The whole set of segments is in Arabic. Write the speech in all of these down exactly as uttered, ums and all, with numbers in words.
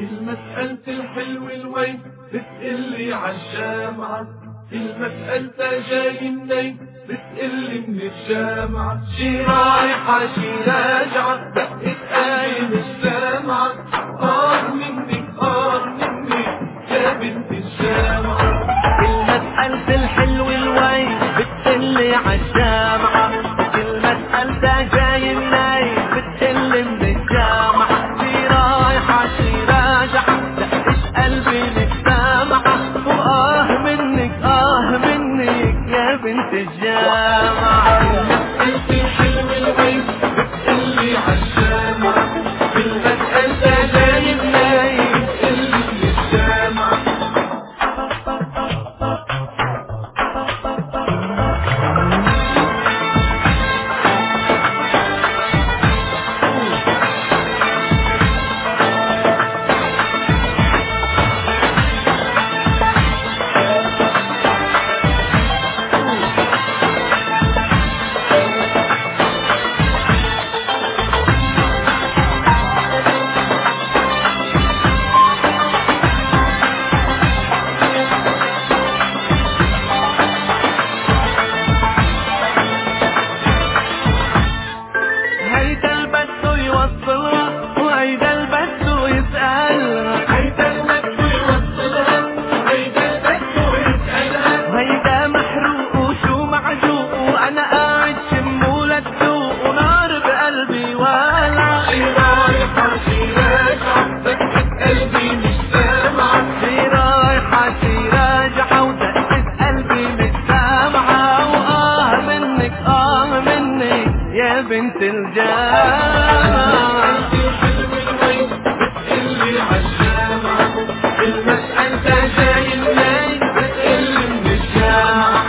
المسألة الحلو الوين بتقلي عالجامعة، المسألة جاي منين بتقلي من الجامعة، شي رايحة شي راجعة دقت قلبي مش سامعة، آه منك آه منك يا بنت الجامعة. المسألة الحلو الوين بتقلي عالجامعة، المسألة جاي منين بتقلي من الجامعة، شي رايحة شي راجعة دقت قلبي مش سامعة، وآه منك آه منك يا بنت الجامعة. المسألة الحلو الوين بتقلي عالجامعة، المسألة جاي منين بتقلي من الجامعة. هيدا البدو يوصلها وهيدا البدو يسألها، هيدا البدو يوصلها وهيدا البدو يسألها، وهيدا محروق وشو معجوق وانا قاعد شمو للسوق ونار بقلبي والعة، شي رايحة شي راجعة دقت قلبي مش سامعة، شي رايحة شي راجعة ودقت قلبي مش سامعة، وآه منك آه منك يا بنت الجامعة. بتقلي عالجامعة، المسألة جاي منين بتقلي من الجامعة.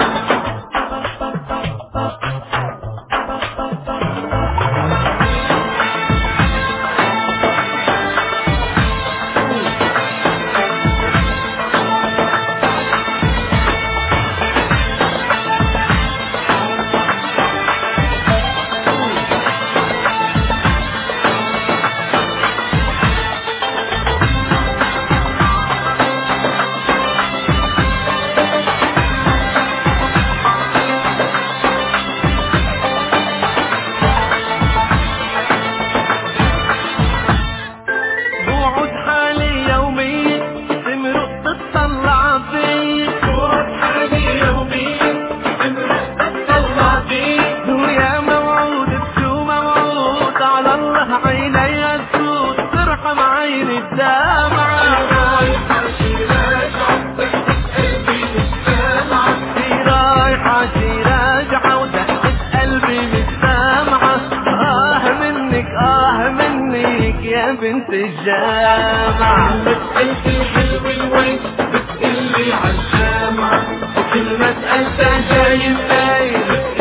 بوعد حالي يوميا تمرق تطلع في، بوعد حالي يوميا تمرق تطلع فيه، ويا موعود بشو موعود على الله عيني السود ترحم عيني الدمعة، رايحة شي راجعة دقت قلبي مش سامعة، شي رايحة شي راجعة ودقت قلبي مش سامعة، آه منك آه منك يا بنت الجامعة. المسألة الحلو الوين بتقلي عالجامعة، المسألة جاي منين